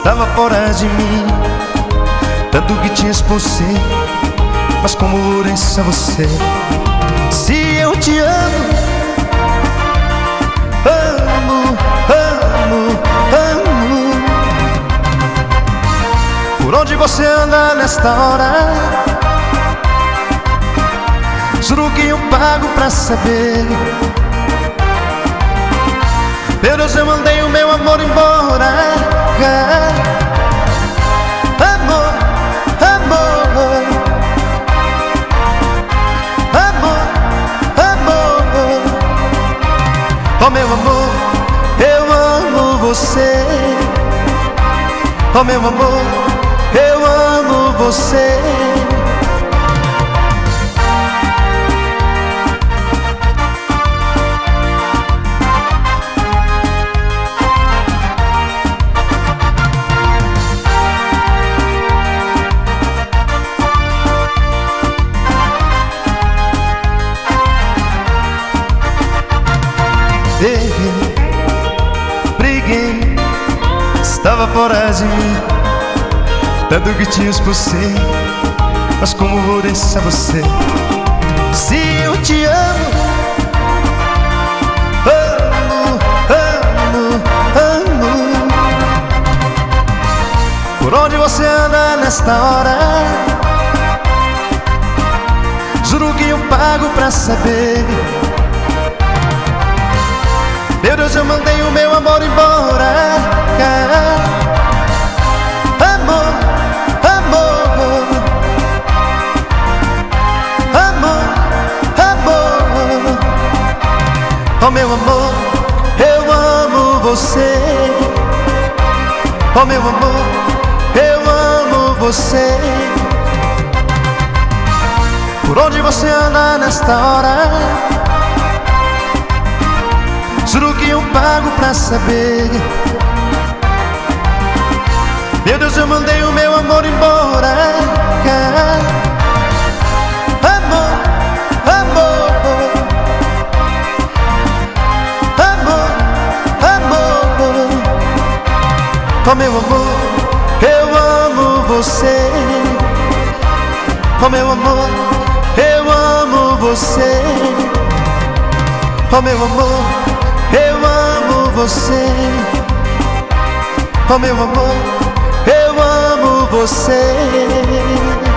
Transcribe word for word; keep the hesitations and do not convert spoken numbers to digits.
estava fora de mim. Tanto que te expulsei, mas como ouriça você. Se eu te amo, amo, amo, amo. Por onde você anda nesta hora? Juro que eu pago pra saber. Meu Deus, eu mandei o meu amor embora. Amor, amor, amor, amor. Oh meu amor, eu amo você. Oh meu amor, eu amo você. Errei, briguei, estava fora de mim. Tanto que te expulsei, mas como ouriça você. Se eu te amo, amo, amo, amo. Por onde você anda nesta hora? Juro que eu pago pra saber. Meu Deus, eu mandei o meu amor embora. Amor, amor, amor, amor. Oh meu amor, eu amo você. Oh meu amor, eu amo você. Por onde você anda nesta hora? Juro que eu pago pra saber. Meu Deus, eu mandei o meu amor embora. Amor, amor, amor, amor. Oh meu amor, eu amo você. Oh meu amor, eu amo você. Oh meu amor, eu amo você. Oh meu amor, eu amo você.